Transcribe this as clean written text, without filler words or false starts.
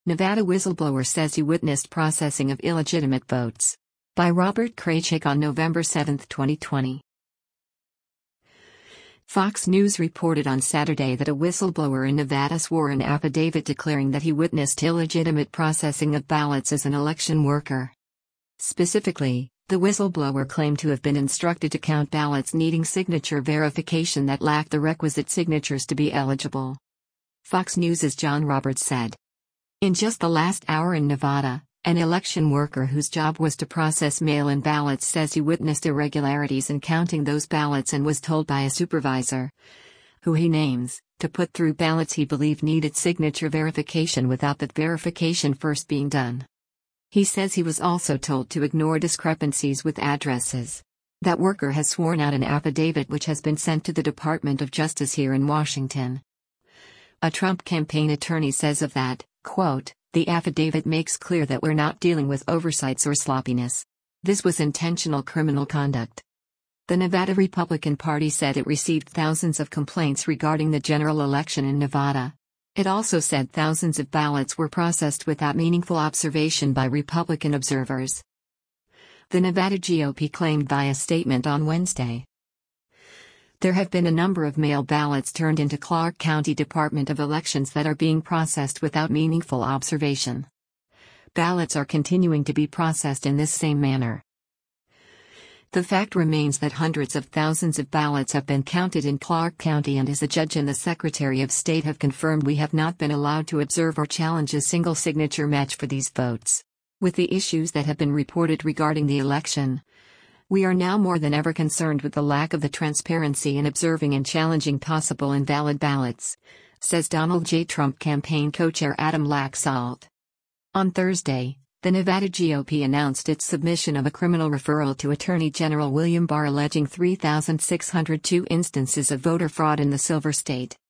Nevada whistleblower says he witnessed processing of illegitimate votes. By Robert Kraychik on November 7, 2020. Fox News reported on Saturday that a whistleblower in Nevada swore an affidavit declaring that he witnessed illegitimate processing of ballots as an election worker. Specifically, the whistleblower claimed to have been instructed to count ballots needing signature verification that lacked the requisite signatures to be eligible. Fox News' John Roberts said. In just the last hour in Nevada, an election worker whose job was to process mail-in ballots says he witnessed irregularities in counting those ballots and was told by a supervisor, who he names, to put through ballots he believed needed signature verification without that verification first being done. He says he was also told to ignore discrepancies with addresses. That worker has sworn out an affidavit which has been sent to the Department of Justice here in Washington. A Trump campaign attorney says of that, quote, "The affidavit makes clear that we're not dealing with oversights or sloppiness. This was intentional criminal conduct." The Nevada Republican Party said it received thousands of complaints regarding the general election in Nevada. It also said thousands of ballots were processed without meaningful observation by Republican observers. The Nevada GOP claimed via statement on Wednesday. There have been a number of mail ballots turned into Clark County Department of Elections that are being processed without meaningful observation. Ballots are continuing to be processed in this same manner. The fact remains that hundreds of thousands of ballots have been counted in Clark County, and as a judge and the Secretary of State have confirmed, we have not been allowed to observe or challenge a single signature match for these votes. With the issues that have been reported regarding the election, we are now more than ever concerned with the lack of the transparency in observing and challenging possible invalid ballots, says Donald J. Trump campaign co-chair Adam Laxalt. On Thursday, the Nevada GOP announced its submission of a criminal referral to Attorney General William Barr alleging 3,602 instances of voter fraud in the Silver State.